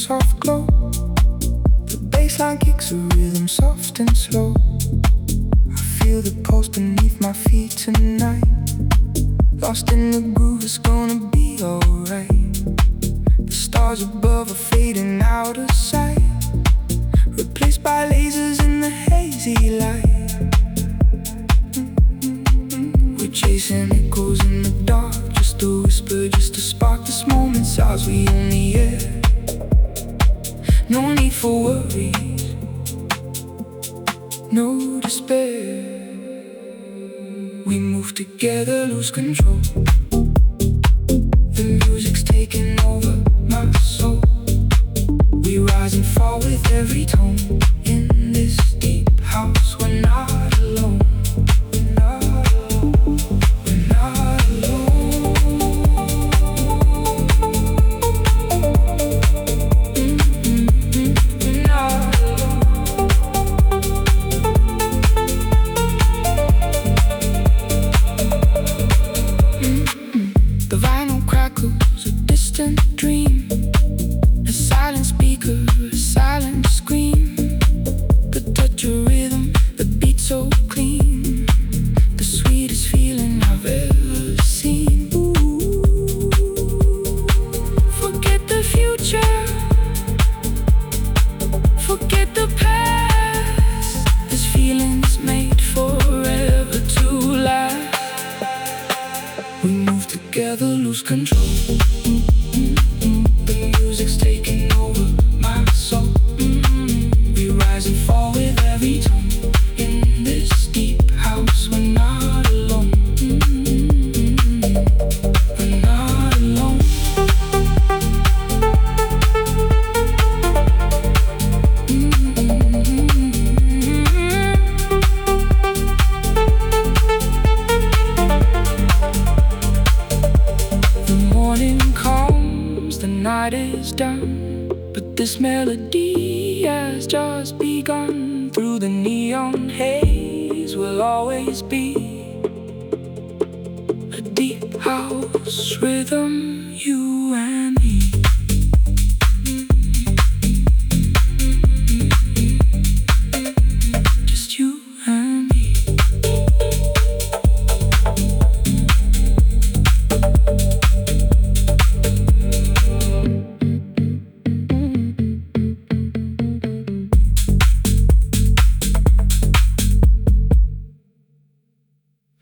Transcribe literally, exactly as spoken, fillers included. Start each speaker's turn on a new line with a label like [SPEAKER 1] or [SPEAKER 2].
[SPEAKER 1] soft glow. The bassline kicks a rhythm soft and slow. I feel the pulse beneath my feet tonight. Lost in the groove, it's gonna be alright. The stars above are fading out of sight, replaced by lasers in the hazy light. We're chasing echoes in the dark, just a whisper, just a spark. This moment's ours, we own the air. No need for worries, no despair. We move together, lose control. The music's taking over my soul. We rise and fall with every tone. In this deep house, we're not alone. We're not alone. We're not alone. Mm-hmm. We're not alone. Mm-hmm. The vinyl crackles, a distant dream. A silent speaker, a silent scream. The touch of rhythm, the beat so clean. The sweetest feeling I've ever seen. Ooh. Forget the future, forget the past. This feeling's made forever to last. We move together, lose control. The music's taking over my soul. Mm-hmm. We rise and fall with every tone. In this deep house, we're not alone. Mm-hmm. We're not alone. Mm-hmm. The morning comes, the night is done, but this melody has just begun. Through the neon haze will always be a deep house rhythm, you and